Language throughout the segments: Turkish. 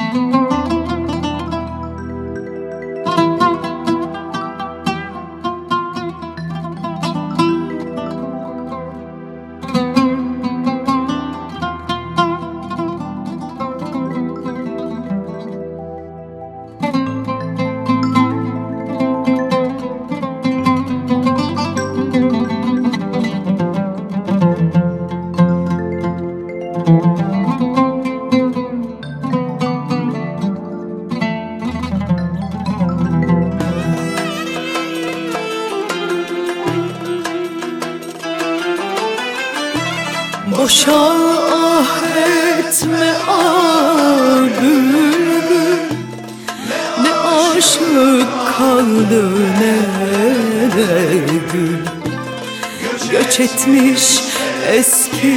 Boşa ah etme ah bülbül, ne aşık kaldı ne de gül. Göç etmiş eski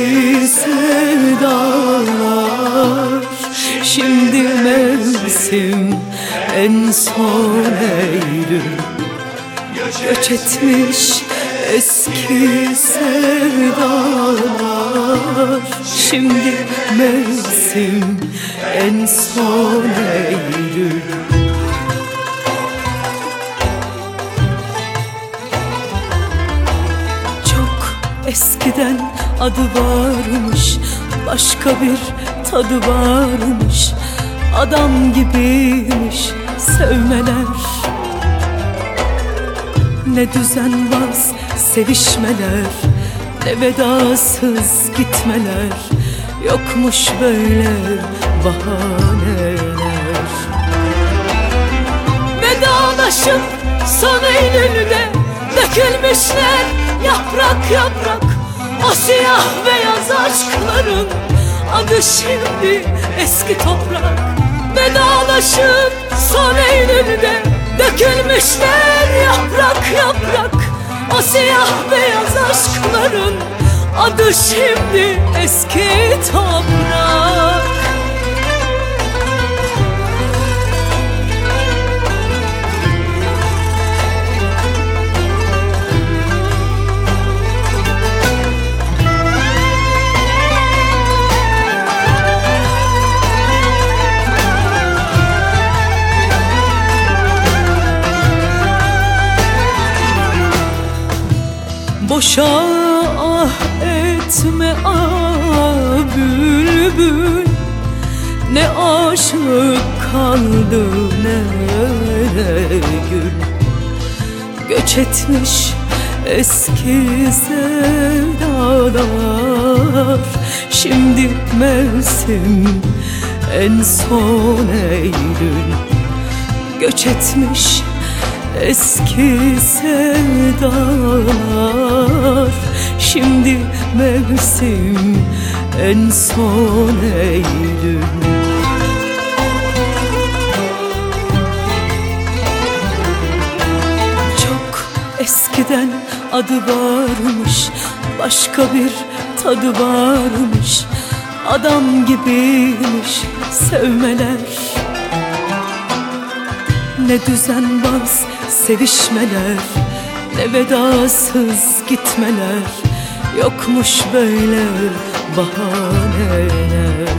sevdalar, şimdi mevsim en son Eylül. Göç etmiş eski sevdalar, şimdi mevsim en son Eylül. Çok eskiden adı varmış, başka bir tadı varmış. Adam gibiymiş sevmeler, ne düzenbaz sevişmeler, ne vedasız gitmeler. Yokmuş böyle bahaneler. Vedalaşıp son Eylül'de dökülmüşler yaprak yaprak. O siyah beyaz aşkların adı şimdi eski toprak. Vedalaşıp son Eylül'de dökülmüşler yaprak yaprak. O siyah beyaz aşkların adı şimdi eski toprak. Boşa ah etme ah bülbül, ne aşık kaldı ne de gül. Göç etmiş eski sevdalar, şimdi mevsim en son Eylül. Göç etmiş eski sevdalar, şimdi mevsim en son Eylül. Çok eskiden adı varmış, başka bir tadı varmış. Adam gibiymiş sevmeler, ne düzenbaz sevişmeler, ne vedasız gitmeler. Yokmuş böyle bahaneler.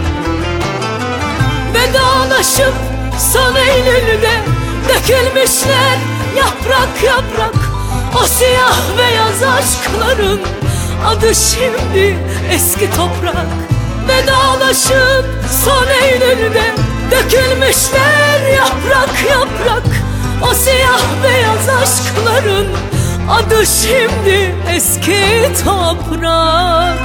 Vedalaşıp son Eylül'de dökülmüşler yaprak yaprak. O siyah beyaz aşkların adı şimdi eski toprak. Vedalaşıp son Eylül'de dökülmüşler yaprak yaprak. O siyah beyaz aşkların adı şimdi eski toprak.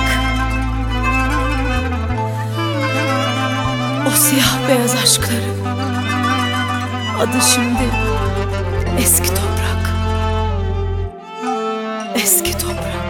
O siyah beyaz aşkların adı şimdi eski toprak. Eski toprak.